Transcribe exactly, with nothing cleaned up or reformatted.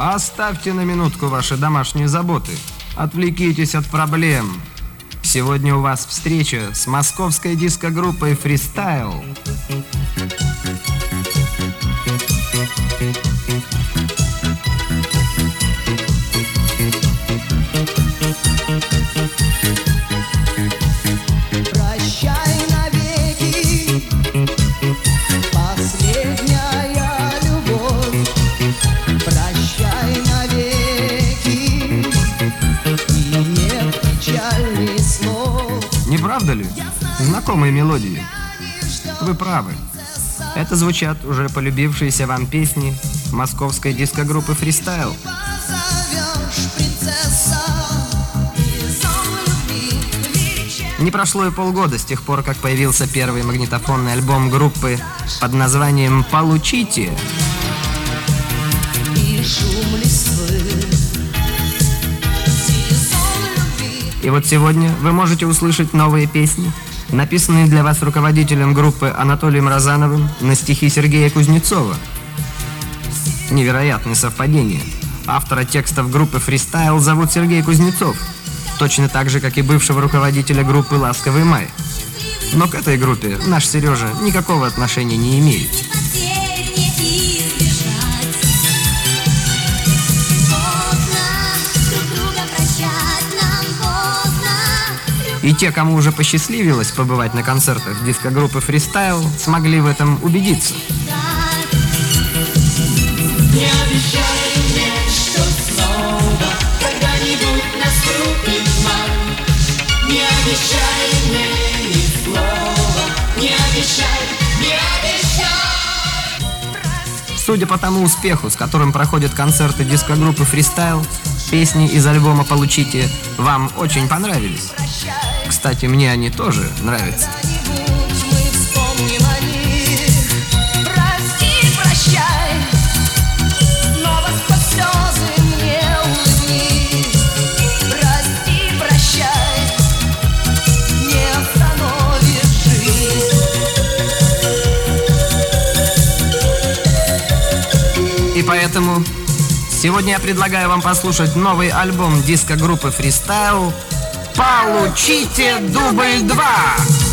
Оставьте на минутку ваши домашние заботы. Отвлекитесь от проблем. Сегодня у вас встреча с московской диско-группой «Фристайл». Не правда ли? Знакомые мелодии. Вы правы. Это звучат уже полюбившиеся вам песни московской диско-группы «Фристайл». Не прошло и полгода с тех пор, как появился первый магнитофонный альбом группы под названием «Получите». И вот сегодня вы можете услышать новые песни, написанные для вас руководителем группы Анатолием Розановым на стихи Сергея Кузнецова. Невероятное совпадение. Автора текстов группы «Фристайл» зовут Сергей Кузнецов, точно так же, как и бывшего руководителя группы «Ласковый май». Но к этой группе наш Сережа никакого отношения не имеет. И те, кому уже посчастливилось побывать на концертах диско-группы «Фристайл», смогли в этом убедиться. Не обещай мне, что снова когда-нибудь наступит май. Не обещай мне ни слова, не обещай, не обещай. Судя по тому успеху, с которым проходят концерты диско-группы «Фристайл», песни из альбома «Получите» вам очень понравились. Кстати, мне они тоже нравятся. И поэтому сегодня я предлагаю вам послушать новый альбом диско-группы «Фристайл» «Получите дубль два».